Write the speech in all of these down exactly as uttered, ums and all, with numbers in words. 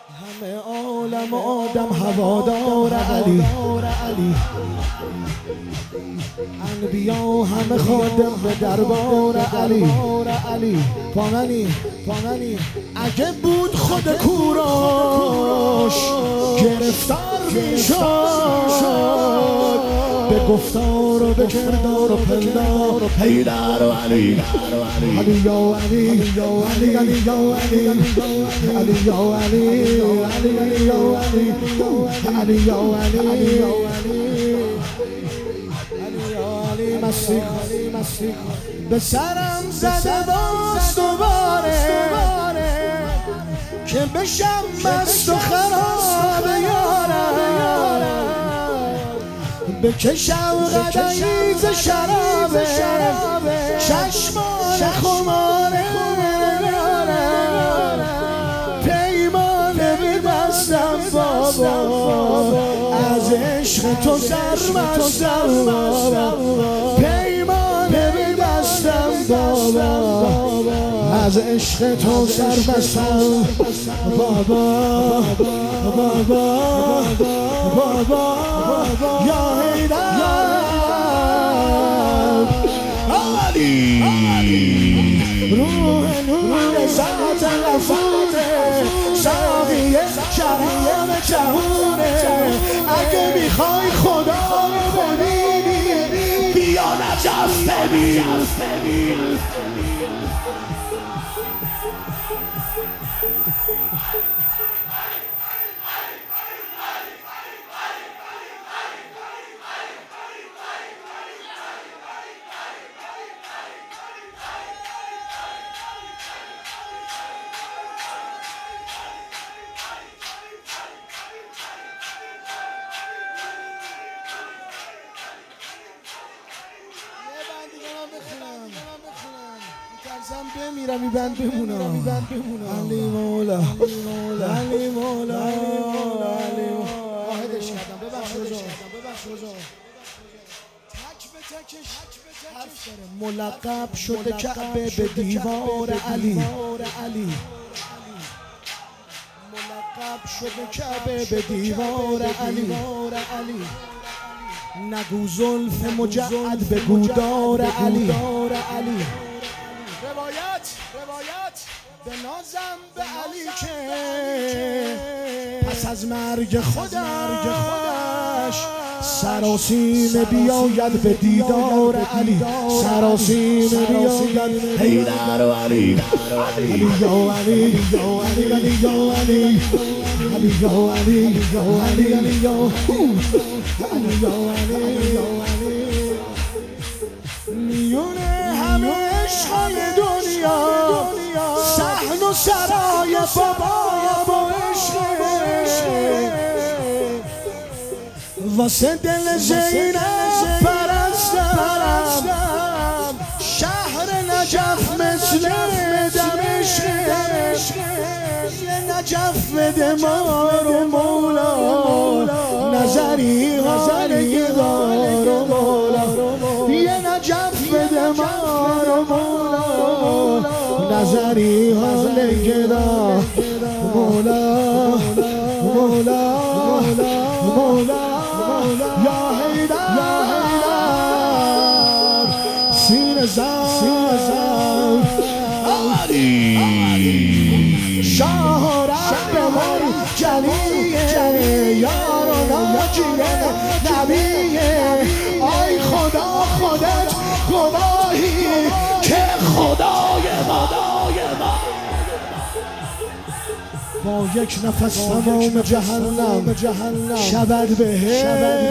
همه عالم آدم هوادار علی، انبیا همه خادم به دربار علی. پامنی پامنی اگه بود خود کوروش گرفتار میشد، به گفتار و به کردار و پندار و حیدر و علی، علی یا علی، علی یا علی، علی یا علی، علی یا علی، علی یا علی، علی یا علی، مسیح مسیح به سرم زده باز دوباره که بشم مست و خراب یارم، بکشم قدایز شرابه چشمان خماره پیمانه به دستم بابا از عشق تو سرمستم بابا، پیمانه به دستم بابا از عشق تو سرمستم بابا بابا بابا یا حیدر علی، روح نور ذات غفوره، ساقی شراب جهونه، اگه میخوای خدا رو ببینی بیا نجف ببین. میترسم بمیرم این بند بمونم. علی مولا علی مولا علی واحدش کردم، ببخش رضا، تک به تکش حرف داره. ملقب شده کعبه به دیوار علی، ملقب شده کعبه به دیوار علی، نگو زلف مجعد به گودار علی. روایت روایت به نازم به علی که پس از مرگ خودش سراسیمه بیاید به دیدار علی، سراسیمه بیاید حیدر و علی، علی یا علی، علی علی یا علی، علی یا علی، علی علی یا علی یا علی. میونه همه عشقای دنیا صحن و سرای بابا با عشق، واسه دل زینب پرستم شهر نجف مثل دمشق، یه نجف بده ما رو مولا، نظری حالی دار و مولا، یه نجف بده ما رو مولا، نظری حالی دار مولا مولا مولا یا حیدر سینه زن علی شاه رب من جلیه یار و ناجیه نبیه، آی خدا خودت گواهی که خدای ما با یک نفس تمام جهنم شود بهش،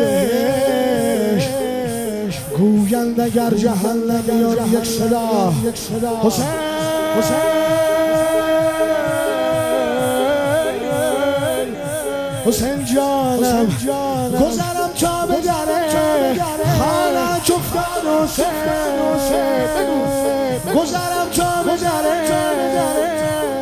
گویند اگر جهنم یا یک صدا حسین حسین جانم گذرم تا به دره خانه چفتان حسین، گذرم تا به دره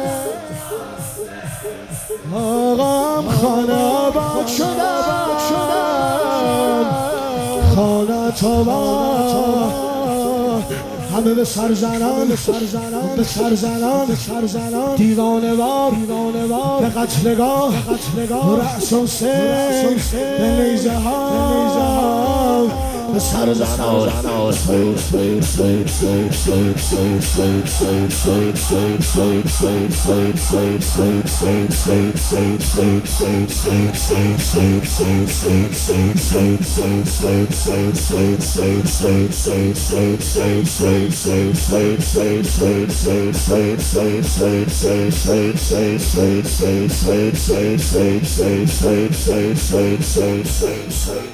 آقام خانه آباد شدم، خانه تو همه به سرزنان به سرزنان به سرزنان به سرزنان دیوانه وار دیوانه وار به قتلگاه به قتلگاه رأس و سین به نیزه ها به سرزنان